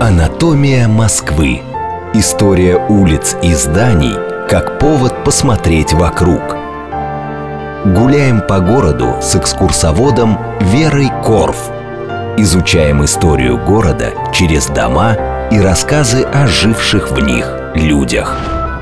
Анатомия Москвы. История улиц и зданий как повод посмотреть вокруг. Гуляем по городу с экскурсоводом Верой Корф. Изучаем историю города через дома и рассказы о живших в них людях.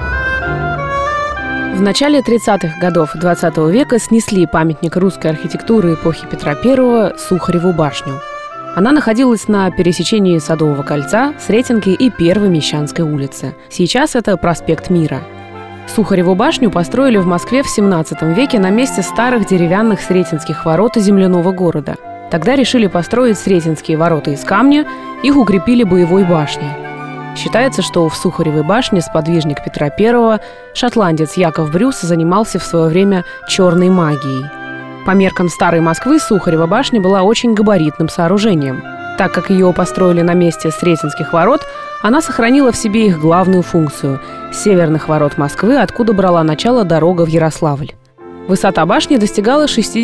В начале 30-х годов XX века снесли памятник русской архитектуры эпохи Петра I Сухареву башню. Она находилась на пересечении Садового кольца, Сретенки и Первой Мещанской улицы. Сейчас это проспект Мира. Сухареву башню построили в Москве в 17 веке на месте старых деревянных Сретенских ворот и земляного города. Тогда решили построить Сретенские ворота из камня, их укрепили боевой башней. Считается, что в Сухаревой башне сподвижник Петра I, шотландец Яков Брюс, занимался в свое время черной магией. По меркам старой Москвы Сухарева башня была очень габаритным сооружением. Так как ее построили на месте Сретенских ворот, она сохранила в себе их главную функцию – северных ворот Москвы, откуда брала начало дорога в Ярославль. Высота башни достигала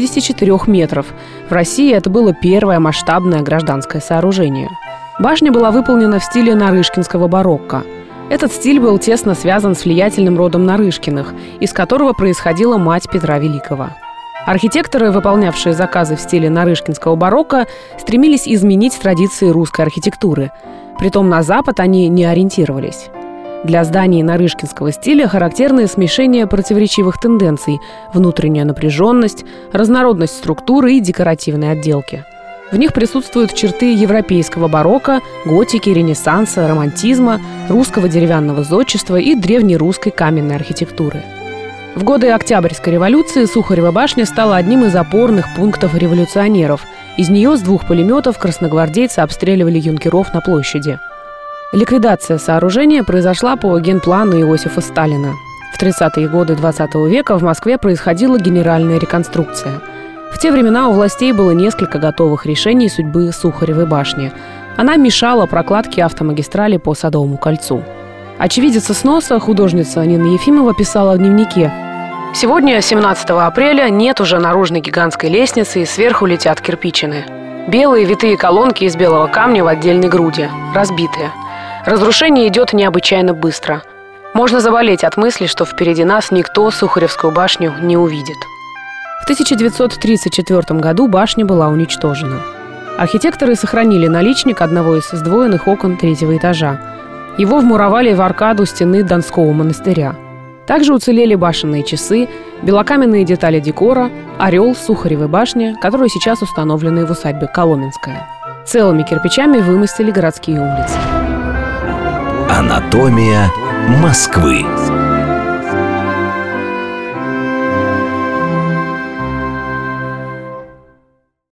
64 метров. В России это было первое масштабное гражданское сооружение. Башня была выполнена в стиле нарышкинского барокко. Этот стиль был тесно связан с влиятельным родом Нарышкиных, из которого происходила мать Петра Великого. Архитекторы, выполнявшие заказы в стиле нарышкинского барокко, стремились изменить традиции русской архитектуры. Притом на Запад они не ориентировались. Для зданий нарышкинского стиля характерны смешение противоречивых тенденций, внутренняя напряженность, разнородность структуры и декоративной отделки. В них присутствуют черты европейского барокко, готики, ренессанса, романтизма, русского деревянного зодчества и древнерусской каменной архитектуры. В годы Октябрьской революции Сухарева башня стала одним из опорных пунктов революционеров. Из нее с 2 пулеметов красногвардейцы обстреливали юнкеров на площади. Ликвидация сооружения произошла по генплану Иосифа Сталина. В 30-е годы XX века в Москве происходила генеральная реконструкция. В те времена у властей было несколько готовых решений судьбы Сухаревой башни. Она мешала прокладке автомагистрали по Садовому кольцу. Очевидица сноса, художница Нина Ефимова, писала в дневнике: «Сегодня, 17 апреля, нет уже наружной гигантской лестницы, и сверху летят кирпичины. Белые витые колонки из белого камня в отдельной груди, разбитые. Разрушение идет необычайно быстро. Можно заболеть от мысли, что впереди нас никто Сухаревскую башню не увидит». В 1934 году башня была уничтожена. Архитекторы сохранили наличник одного из сдвоенных окон 3-го этажа. Его вмуровали в аркаду стены Донского монастыря. Также уцелели башенные часы, белокаменные детали декора, орел Сухаревой башни, которые сейчас установлены в усадьбе Коломенская. Целыми кирпичами вымостили городские улицы. Анатомия Москвы.